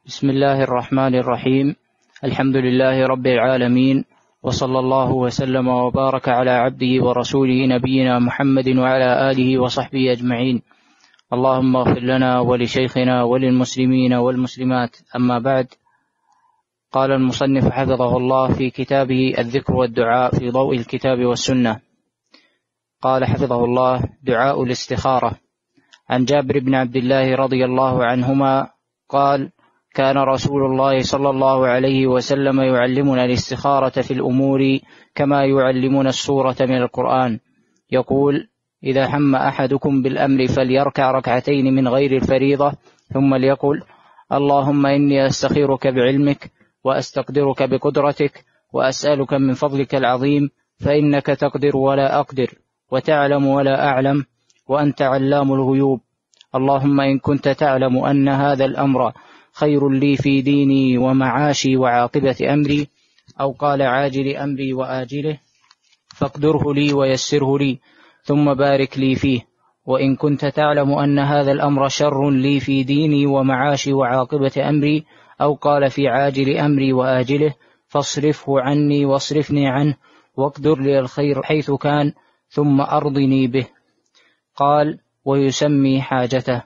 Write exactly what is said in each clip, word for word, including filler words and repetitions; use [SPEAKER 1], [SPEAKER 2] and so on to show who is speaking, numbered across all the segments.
[SPEAKER 1] بسم الله الرحمن الرحيم. الحمد لله رب العالمين، وصلى الله وسلم وبارك على عبده ورسوله نبينا محمد وعلى آله وصحبه أجمعين. اللهم اغفر لنا ولشيخنا وللمسلمين والمسلمات، أما بعد. قال المصنف حفظه الله في كتابه الذكر والدعاء في ضوء الكتاب والسنة، قال حفظه الله: دعاء الاستخارة. عن جابر بن عبد الله رضي الله عنهما قال: كان رسول الله صلى الله عليه وسلم يعلمنا الاستخارة في الأمور كما يعلمنا السورة من القرآن، يقول: إذا هم أحدكم بالأمر فليركع ركعتين من غير الفريضة، ثم ليقل: اللهم إني أستخيرك بعلمك وأستقدرك بقدرتك وأسألك من فضلك العظيم، فإنك تقدر ولا أقدر وتعلم ولا أعلم وأنت علام الغيوب. اللهم إن كنت تعلم أن هذا الأمر خير لي في ديني ومعاشي وعاقبة أمري، أو قال عاجل أمري وآجله، فاقدره لي ويسره لي، ثم بارك لي فيه. وإن كنت تعلم أن هذا الأمر شر لي في ديني ومعاشي وعاقبة أمري، أو قال في عاجل أمري وآجله، فاصرفه عني واصرفني عنه، واقدر لي الخير حيث كان، ثم أرضني به. قال: ويسمي حاجته.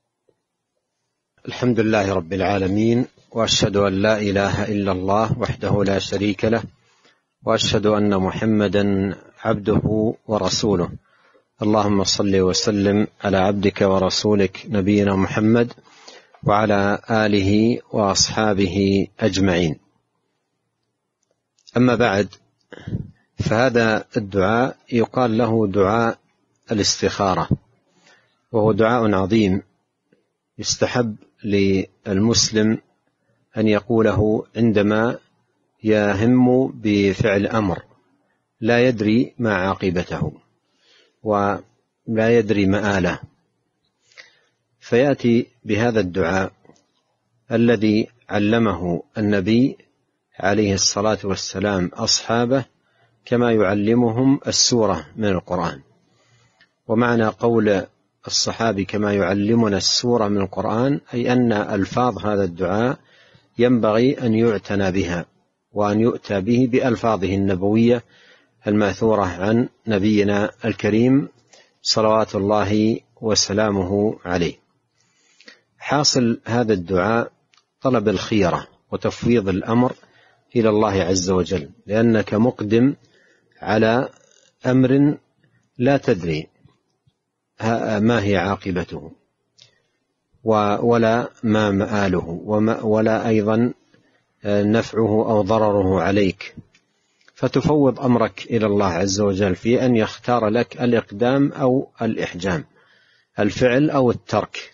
[SPEAKER 2] الحمد لله رب العالمين، وأشهد أن لا إله إلا الله وحده لا شريك له، وأشهد أن محمدا عبده ورسوله. اللهم صل وسلم على عبدك ورسولك نبينا محمد وعلى آله وأصحابه أجمعين. أما بعد، فهذا الدعاء يقال له دعاء الاستخارة، وهو دعاء عظيم يستحب للمسلم أن يقوله عندما يهم بفعل أمر لا يدري ما عاقبته ولا يدري مآله، فيأتي بهذا الدعاء الذي علمه النبي عليه الصلاة والسلام أصحابه كما يعلمهم السورة من القرآن. ومعنى قول الصحابي كما يعلمنا السورة من القرآن أي أن ألفاظ هذا الدعاء ينبغي أن يعتنى بها، وأن يؤتى به بألفاظه النبوية الماثورة عن نبينا الكريم صلوات الله وسلامه عليه. حاصل هذا الدعاء طلب الخيرة وتفويض الأمر إلى الله عز وجل، لأنك مقدم على أمر لا تدري ما هي عاقبته ولا ما مآله ولا أيضا نفعه أو ضرره عليك، فتفوض أمرك إلى الله عز وجل في أن يختار لك الإقدام أو الإحجام، الفعل أو الترك.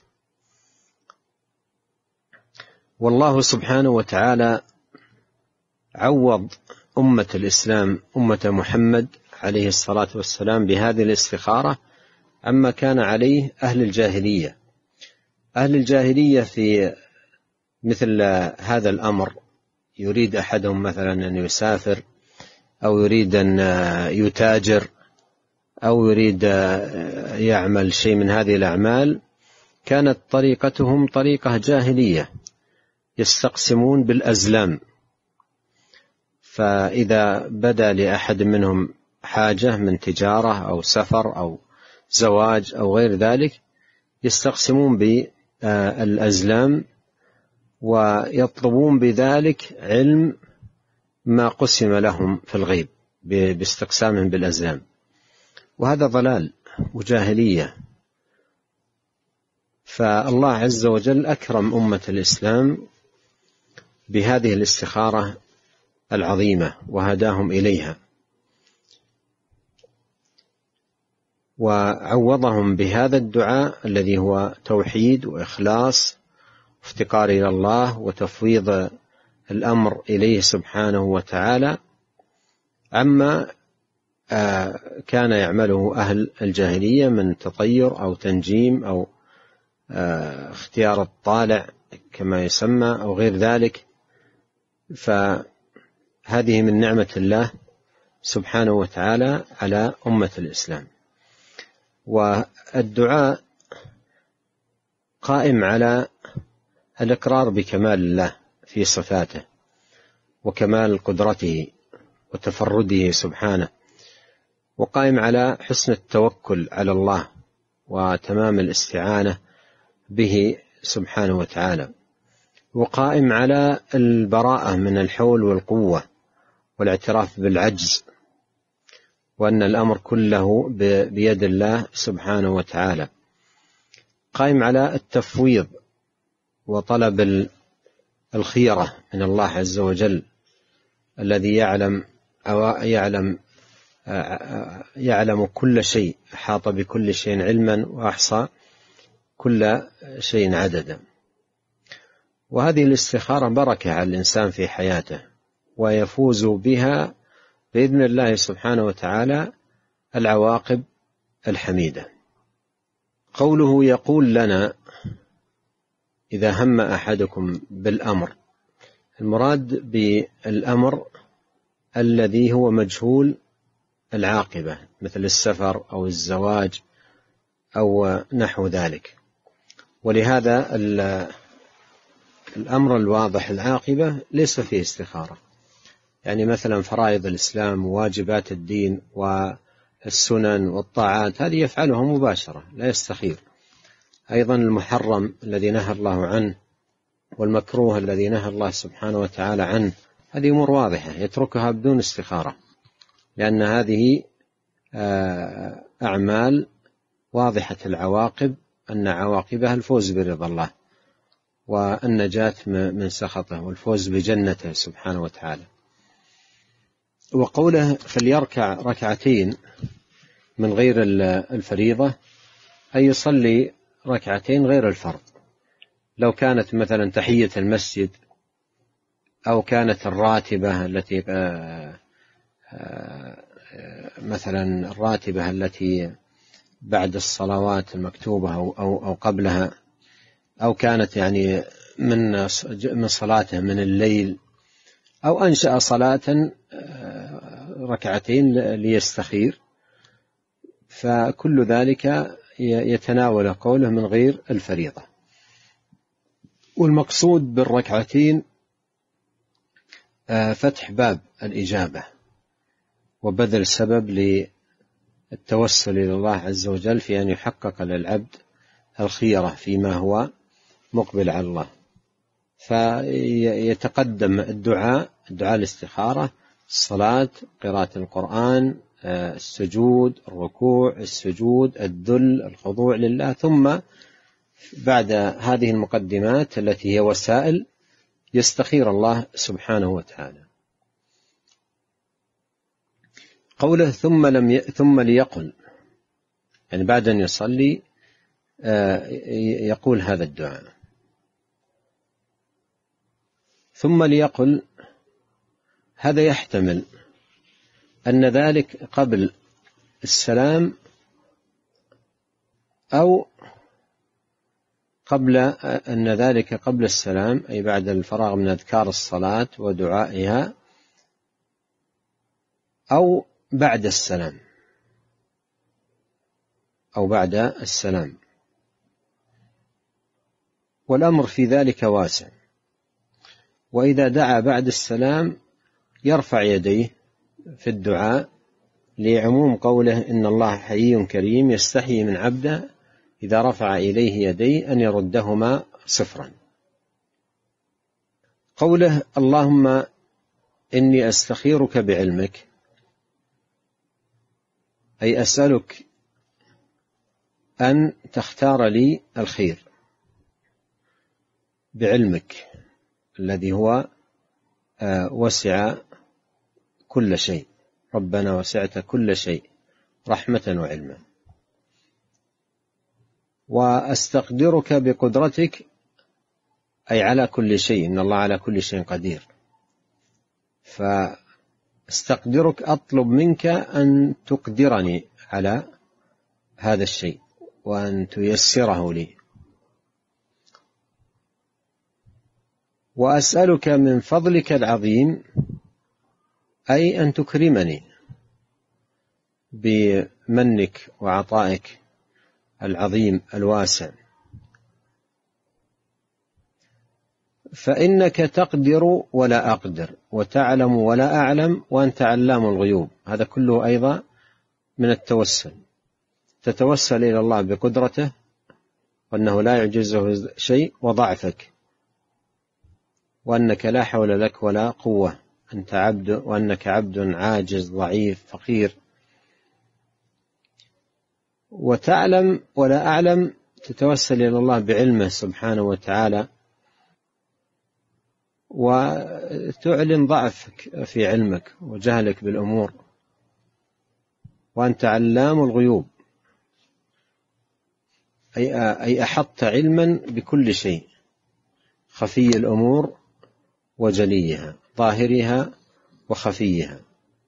[SPEAKER 2] والله سبحانه وتعالى عوض أمة الإسلام أمة محمد عليه الصلاة والسلام بهذه الاستخارة عما كان عليه أهل الجاهلية. أهل الجاهلية في مثل هذا الأمر يريد أحدهم مثلا أن يسافر، أو يريد أن يتاجر، أو يريد يعمل شيء من هذه الأعمال، كانت طريقتهم طريقة جاهلية، يستقسمون بالأزلام. فإذا بدا لأحد منهم حاجة من تجارة أو سفر أو زواج أو غير ذلك، يستقسمون بالأزلام ويطلبون بذلك علم ما قسم لهم في الغيب باستقسامهم بالأزلام، وهذا ضلال وجاهلية. فالله عز وجل أكرم أمة الإسلام بهذه الاستخارة العظيمة وهداهم إليها، وعوضهم بهذا الدعاء الذي هو توحيد وإخلاص وافتقار إلى الله وتفويض الأمر إليه سبحانه وتعالى عما كان يعمله أهل الجاهلية من تطير أو تنجيم أو اختيار الطالع كما يسمى أو غير ذلك. فهذه من نعمة الله سبحانه وتعالى على أمة الإسلام. والدعاء قائم على الإقرار بكمال الله في صفاته وكمال قدرته وتفرده سبحانه، وقائم على حسن التوكل على الله وتمام الاستعانة به سبحانه وتعالى، وقائم على البراءة من الحول والقوة والاعتراف بالعجز، وأن الأمر كله بيد الله سبحانه وتعالى، قائم على التفويض وطلب الخيرة من الله عز وجل الذي يعلم يعلم يعلم كل شيء، أحاط بكل شيء علما وأحصى كل شيء عددا. وهذه الاستخارة بركة على الإنسان في حياته، ويفوز بها بإذن الله سبحانه وتعالى العواقب الحميدة. قوله يقول لنا إذا هم أحدكم بالأمر، المراد بالأمر الذي هو مجهول العاقبة، مثل السفر أو الزواج أو نحو ذلك. ولهذا الأمر الواضح العاقبة ليس فيه استخارة، يعني مثلا فرائض الإسلام وواجبات الدين والسنن والطاعات هذه يفعلها مباشرة لا يستخير. أيضا المحرم الذي نهى الله عنه والمكروه الذي نهى الله سبحانه وتعالى عنه، هذه أمور واضحة يتركها بدون استخارة، لأن هذه أعمال واضحة العواقب، أن عواقبها الفوز برضا الله والنجاة من سخطه والفوز بجنته سبحانه وتعالى. وقوله فليركع ركعتين من غير الفريضة، أي يصلي ركعتين غير الفرض، لو كانت مثلا تحية المسجد أو كانت الراتبة التي مثلا الراتبة التي بعد الصلوات المكتوبة أو, أو, أو قبلها، أو كانت يعني من من صلاته من الليل، أو أنشأ صلاة ركعتين ليستخير، فكل ذلك يتناول قوله من غير الفريضة. والمقصود بالركعتين فتح باب الإجابة وبذل سبب للتوسل إلى الله عز وجل في أن يحقق للعبد الخيرة فيما هو مقبل على الله، فيتقدم الدعاء الدعاء الاستخارة، الصلاة، قراءة القرآن، السجود، الركوع، السجود، الذل، الخضوع لله، ثم بعد هذه المقدمات التي هي وسائل يستخير الله سبحانه وتعالى. قوله ثم لم ي... ثم ليقل، يعني بعد أن يصلي يقول هذا الدعاء. ثم ليقل هذا يحتمل أن ذلك قبل السلام أو قبل أن ذلك قبل السلام، أي بعد الفراغ من أذكار الصلاة ودعائها، أو بعد السلام أو بعد السلام، والأمر في ذلك واسع. وإذا دعا بعد السلام يرفع يديه في الدعاء لعموم قوله إن الله حيي كريم يستحيي من عبده إذا رفع إليه يديه أن يردهما صفرا. قوله اللهم إني أستخيرك بعلمك، أي أسألك أن تختار لي الخير بعلمك الذي هو وسع كل شيء، ربنا وسعت كل شيء رحمة وعلما. وأستقدرك بقدرتك، أي على كل شيء، إن الله على كل شيء قدير، فاستقدرك أطلب منك أن تقدرني على هذا الشيء وأن تيسره لي. وأسألك من فضلك العظيم، أي أن تكرمني بمنك وعطائك العظيم الواسع. فإنك تقدر ولا أقدر، وتعلم ولا أعلم، وأنت علام الغيوب. هذا كله أيضا من التوسل، تتوسل إلى الله بقدرته وأنه لا يعجزه شيء، وضعفك، وأنك لا حول لك ولا قوة، أنت عبد، وأنك عبد عاجز ضعيف فقير. وتعلم ولا أعلم، تتوسل إلى الله بعلمه سبحانه وتعالى، وتعلن ضعفك في علمك وجهلك بالأمور، وأنت علام الغيوب، أي أحطت علما بكل شيء، خفي الأمور وجليها، ظاهرها وخفيها،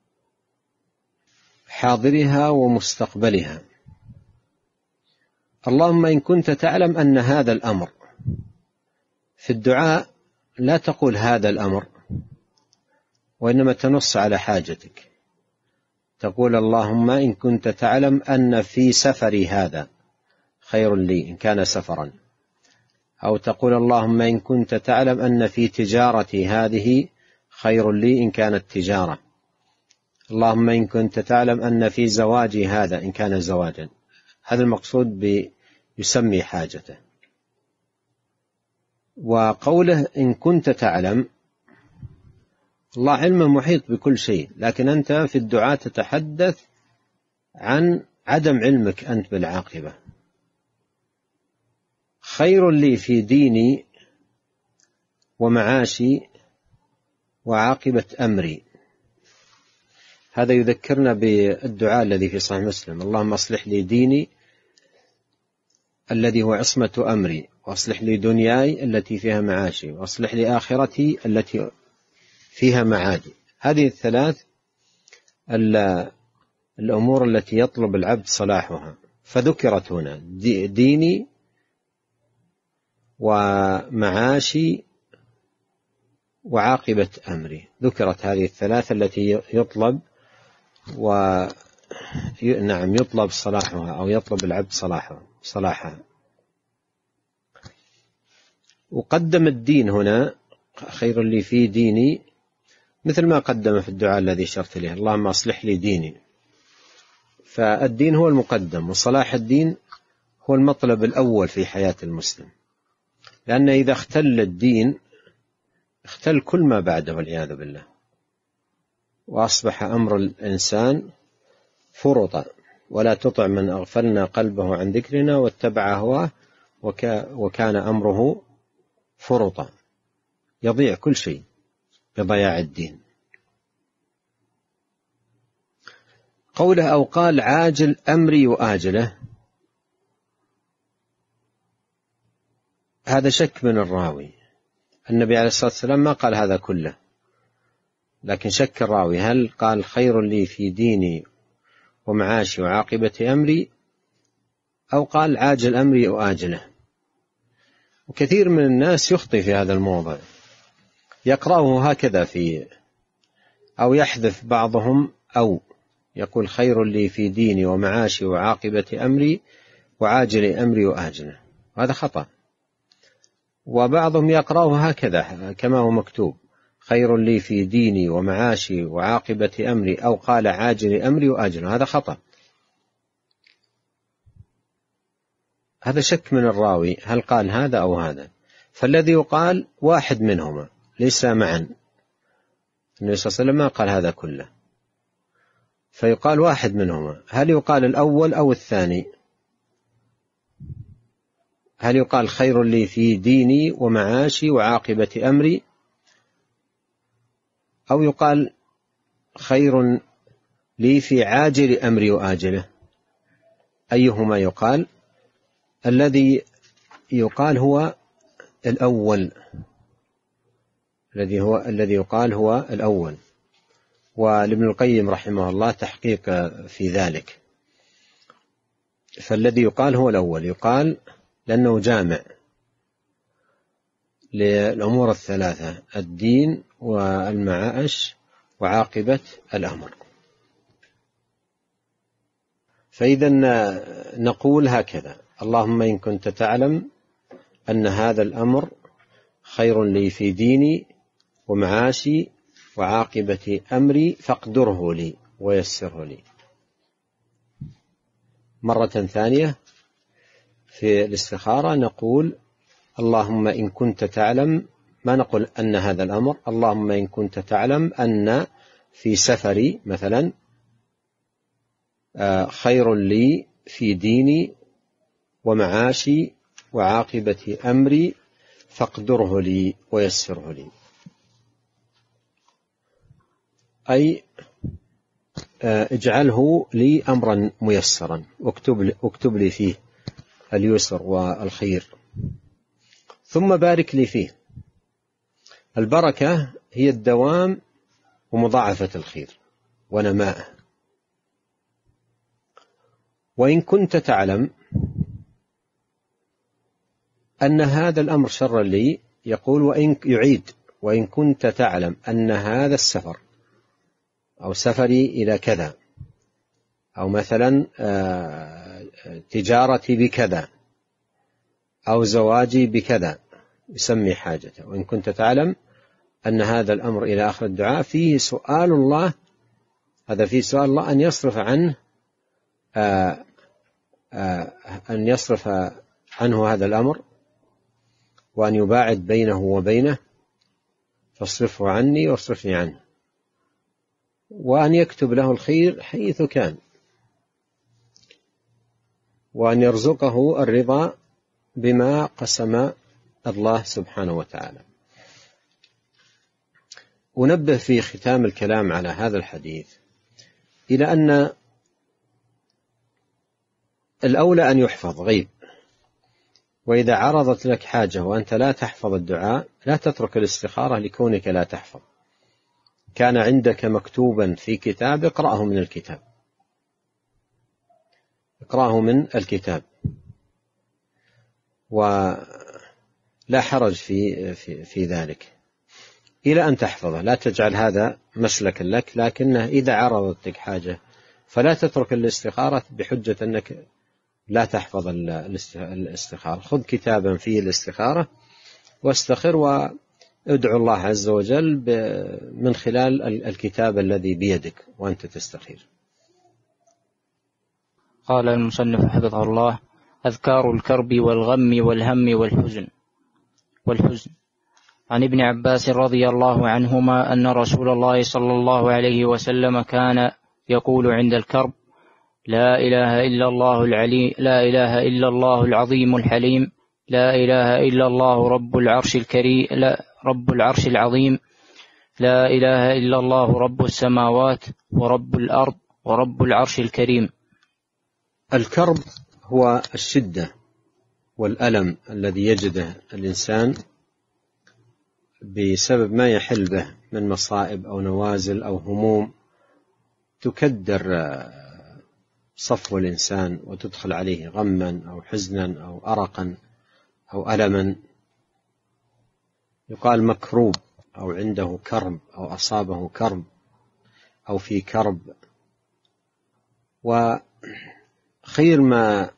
[SPEAKER 2] حاضرها ومستقبلها. اللهم إن كنت تعلم أن هذا الأمر، في الدعاء لا تقول هذا الأمر، وإنما تنص على حاجتك، تقول اللهم إن كنت تعلم أن في سفري هذا خير لي إن كان سفرا، أو تقول اللهم إن كنت تعلم أن في تجارتي هذه خير لي إن كانت تجارة، اللهم إن كنت تعلم أن في زواجي هذا إن كان زواجا. هذا المقصود بيسمي حاجته. وقوله إن كنت تعلم، الله علم محيط بكل شيء، لكن أنت في الدعاء تتحدث عن عدم علمك أنت بالعاقبة. خير لي في ديني ومعاشي وعاقبة أمري، هذا يذكرنا بالدعاء الذي في صحيح مسلم: اللهم أصلح لي ديني الذي هو عصمة أمري، وأصلح لي دنياي التي فيها معاشي، وأصلح لي آخرتي التي فيها معادي. هذه الثلاث الأمور التي يطلب العبد صلاحها، فذكرت هنا: ديني ومعاشي وعاقبة أمري. ذكرت هذه الثلاث التي يطلب و نعم يطلب صلاحها، أو يطلب العبد صلاحها صلاحها. وقدم الدين هنا: خير لي في ديني، مثل ما قدم في الدعاء الذي شرت له: اللهم أصلح لي ديني. فالدين هو المقدم، وصلاح الدين هو المطلب الأول في حياة المسلم، لأن إذا اختل الدين اختل كل ما بعده والعياذ بالله، وأصبح أمر الإنسان فرطا. ولا تطع من أغفلنا قلبه عن ذكرنا واتبع هواه وكان أمره فرطا. يضيع كل شيء بضياع الدين. قوله أو قال عاجل أمري وآجله، هذا شك من الراوي. النبي عليه الصلاة والسلام ما قال هذا كله، لكن شك الراوي هل قال خير لي في ديني ومعاشي وعاقبة أمري، أو قال عاجل أمري وآجله. وكثير من الناس يخطئ في هذا الموضع، يقرأه هكذا في أو يحذف بعضهم، أو يقول خير لي في ديني ومعاشي وعاقبة أمري وعاجل أمري وآجله، هذا خطأ. وبعضهم يقرأه هكذا كما هو مكتوب: خير لي في ديني ومعاشي وعاقبة أمري، أو قال عاجل أمري وآجله، هذا خطأ. هذا شك من الراوي هل قال هذا أو هذا. فالذي يقال واحد منهما، ليس معا. النبي صلى الله عليه وسلم ما قال هذا كله، فيقال واحد منهما. هل يقال الأول أو الثاني؟ هل يقال خير لي في ديني ومعاشي وعاقبة أمري، أو يقال خير لي في عاجل أمري وآجله؟ أيهما يقال؟ الذي يقال هو الأول، الذي هو الذي يقال هو الأول. ولابن القيم رحمه الله تحقيق في ذلك. فالذي يقال هو الأول، يقال لأنه جامع للأمور الثلاثة: الدين والمعاش وعاقبة الأمر. فإذا نقول هكذا: اللهم إن كنت تعلم أن هذا الأمر خير لي في ديني ومعاشي وعاقبة أمري فاقدره لي ويسره لي. مرة ثانية في الاستخارة نقول اللهم إن كنت تعلم، ما نقول أن هذا الأمر، اللهم إن كنت تعلم أن في سفري مثلا خير لي في ديني ومعاشي وعاقبة أمري فاقدره لي ويسره لي، أي اجعله لي أمرا ميسرا، اكتب لي فيه اليسر والخير، ثم بارك لي فيه. البركة هي الدوام ومضاعفة الخير ونماءه. وإن كنت تعلم أن هذا الأمر شر لي، يقول وإن يعيد وإن كنت تعلم أن هذا السفر أو سفري إلى كذا، أو مثلا تجارتي بكذا، أو زواجي بكذا، يسمي حاجته. وإن كنت تعلم أن هذا الأمر إلى آخر الدعاء فيه سؤال الله، هذا فيه سؤال الله أن يصرف عنه آآ آآ أن يصرف عنه هذا الأمر، وأن يباعد بينه وبينه، فاصرفه عني واصرفني عنه، وأن يكتب له الخير حيث كان، وأن يرزقه الرضا بما قسم الله سبحانه وتعالى. أنبه في ختام الكلام على هذا الحديث إلى أن الأولى أن يحفظ غيب، وإذا عرضت لك حاجة وأنت لا تحفظ الدعاء لا تترك الاستخارة لكونك لا تحفظ. كان عندك مكتوبا في كتاب اقرأه من الكتاب، اقرأه من الكتاب، ولا حرج في, في, في ذلك إلى أن تحفظه. لا تجعل هذا مسلكا لك، لكنه إذا عرضت لك حاجة فلا تترك الاستخارة بحجة أنك لا تحفظ الاستخارة. خذ كتابا فيه الاستخارة واستخر، وادعو الله عز وجل من خلال الكتاب الذي بيدك وأنت تستخير.
[SPEAKER 1] قال المصنف حفظه الله: أذكار الكرب والغم والهم والحزن والحزن عن ابن عباس رضي الله عنهما أن رسول الله صلى الله عليه وسلم كان يقول عند الكرب: لا إله إلا الله العلي لا إله إلا الله العظيم الحليم، لا إله إلا الله رب العرش الكريم لا رب العرش العظيم، لا إله إلا الله رب السماوات ورب الأرض ورب العرش الكريم.
[SPEAKER 2] الكرب هو الشدة والألم الذي يجده الإنسان بسبب ما يحل به من مصائب أو نوازل أو هموم تكدر صفو الإنسان وتدخل عليه غما أو حزنا أو أرقا أو ألما. يقال مكروب أو عنده كرب أو أصابه كرب أو في كرب. وخير ما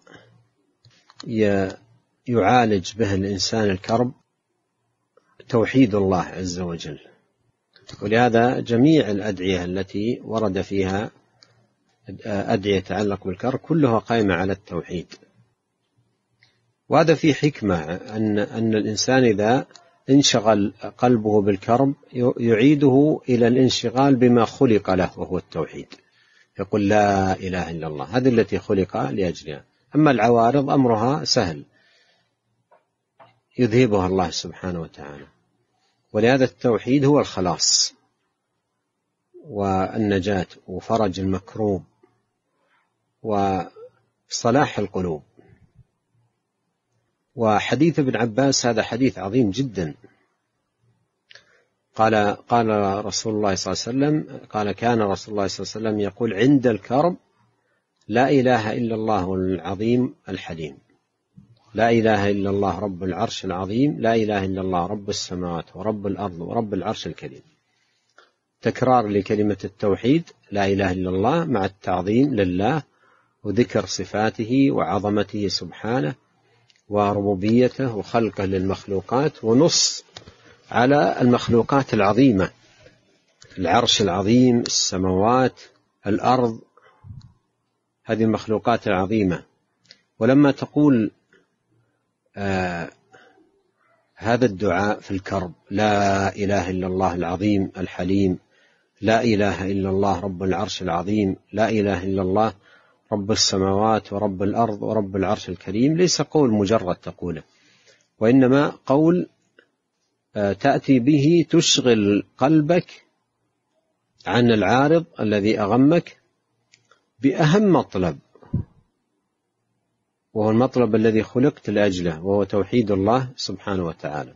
[SPEAKER 2] يعالج به الإنسان الكرب توحيد الله عز وجل، ولهذا جميع الأدعية التي ورد فيها أدعية تتعلق بالكرب كلها قائمة على التوحيد. وهذا في حكمة أن أن الإنسان إذا انشغل قلبه بالكرب يعيده إلى الانشغال بما خلق له وهو التوحيد، يقول لا إله إلا الله، هذه التي خلق لأجلها. أما العوارض أمرها سهل يذهبها الله سبحانه وتعالى. ولهذا التوحيد هو الخلاص والنجاة وفرج المكروب وصلاح القلوب. وحديث ابن عباس هذا حديث عظيم جدا. قال قال رسول الله صلى الله عليه وسلم قال كان رسول الله صلى الله عليه وسلم يقول عند الكرب: لا إله إلا الله العظيم الحليم، لا إله إلا الله رب العرش العظيم، لا إله إلا الله رب السماوات ورب الأرض ورب العرش الكريم. تكرار لكلمة التوحيد لا إله إلا الله مع التعظيم لله وذكر صفاته وعظمته سبحانه وربوبيته وخلقه للمخلوقات ونص على المخلوقات العظيمة، العرش العظيم، السماوات، الأرض، هذه المخلوقات العظيمة. ولما تقول آه هذا الدعاء في الكرب، لا إله إلا الله العظيم الحليم، لا إله إلا الله رب العرش العظيم، لا إله إلا الله رب السماوات ورب الأرض ورب العرش الكريم، ليس قول مجرد تقوله، وإنما قول تأتي به تشغل قلبك عن العارض الذي أغمك بأهم مطلب، وهو المطلب الذي خلقت لأجله، وهو توحيد الله سبحانه وتعالى،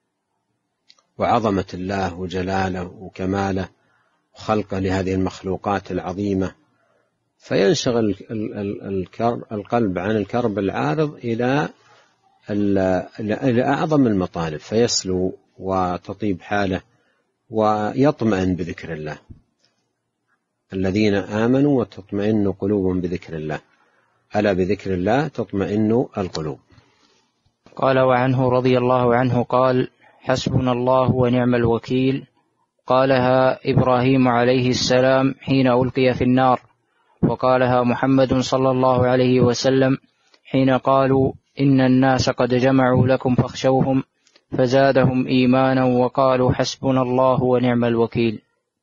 [SPEAKER 2] وعظمة الله وجلاله وكماله وخلقه لهذه المخلوقات العظيمة. فينشغل القلب عن الكرب العارض إلى إلى أعظم المطالب، فيسلو وتطيب حاله ويطمئن بذكر الله. الذين آمنوا وتطمئن قلوبهم بذكر الله، ألا بذكر الله تطمئن القلوب.
[SPEAKER 1] قال وعنه رضي الله عنه قال: حسبنا الله ونعم الوكيل. قالها إبراهيم عليه السلام حين ألقي في النار، وقالها محمد صلى الله عليه وسلم حين قالوا إن الناس قد جمعوا لكم فاخشوهم، فزادهم إيمانا وقالوا حسبنا الله ونعم الوكيل.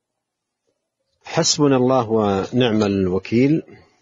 [SPEAKER 2] حسبنا الله ونعم الوكيل،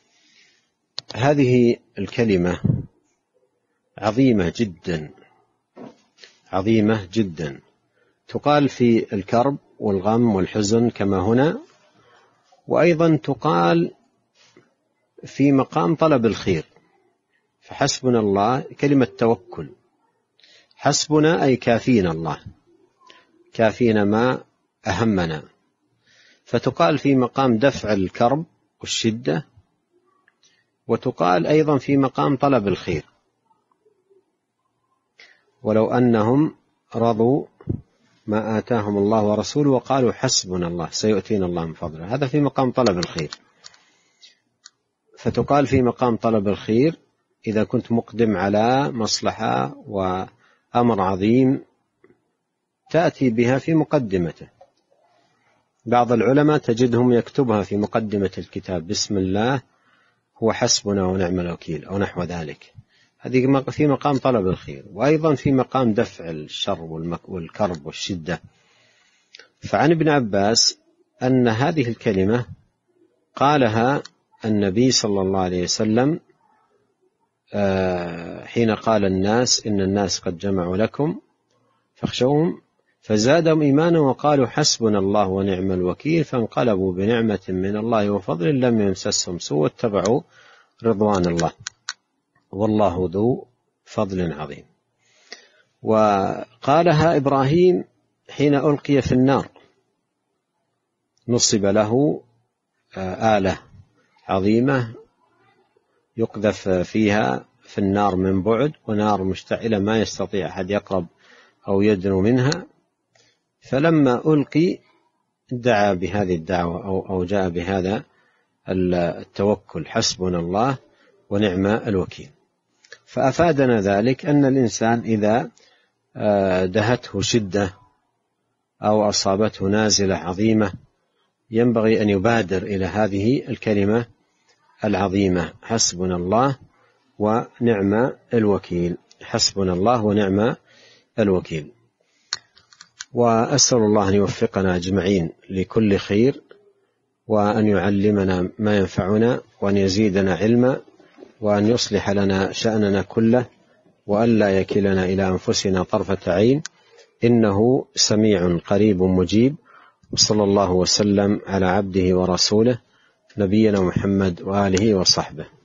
[SPEAKER 2] هذه الكلمة عظيمة جدا، عظيمة جدا، تقال في الكرب والغم والحزن كما هنا، وأيضا تقال في مقام طلب الخير. فحسبنا الله كلمة توكل، حسبنا أي كافينا الله، كافينا ما أهمنا، فتقال في مقام دفع الكرب والشدة، وتقال أيضا في مقام طلب الخير. ولو أنهم رضوا ما آتاهم الله ورسوله وقالوا حسبنا الله سيؤتينا الله من فضله، هذا في مقام طلب الخير. فتقال في مقام طلب الخير إذا كنت مقدم على مصلحة وأمر عظيم تأتي بها في مقدمته. بعض العلماء تجدهم يكتبها في مقدمة الكتاب بسم الله هو حسبنا ونعم الوكيل أو نحو ذلك، هذه في مقام طلب الخير، وأيضا في مقام دفع الشر والكرب والشدة. فعن ابن عباس أن هذه الكلمة قالها النبي صلى الله عليه وسلم حين قال الناس إن الناس قد جمعوا لكم فاخشوهم، فزادهم إيمانا وقالوا حسبنا الله ونعم الوكيل، فانقلبوا بنعمة من الله وفضل لم يمسسهم سوء واتبعوا رضوان الله والله ذو فضل عظيم. وقالها إبراهيم حين ألقي في النار، نصب له آلة عظيمة يقذف فيها في النار من بعد، ونار مشتعلة ما يستطيع أحد يقرب أو يدنو منها، فلما ألقي دعا بهذه الدعوة أو, أو جاء بهذا التوكل حسبنا الله ونعم الوكيل. فأفادنا ذلك أن الإنسان إذا دهته شدة أو أصابته نازلة عظيمة ينبغي أن يبادر إلى هذه الكلمة العظيمة حسبنا الله ونعم الوكيل، حسبنا الله ونعم الوكيل. وأسأل الله أن يوفقنا أجمعين لكل خير، وأن يعلمنا ما ينفعنا، وأن يزيدنا علما، وأن يصلح لنا شأننا كله، وأن لا يكلنا إلى أنفسنا طرفة عين، إنه سميع قريب مجيب. وصلى الله وسلم على عبده ورسوله نبينا محمد وآله وصحبه.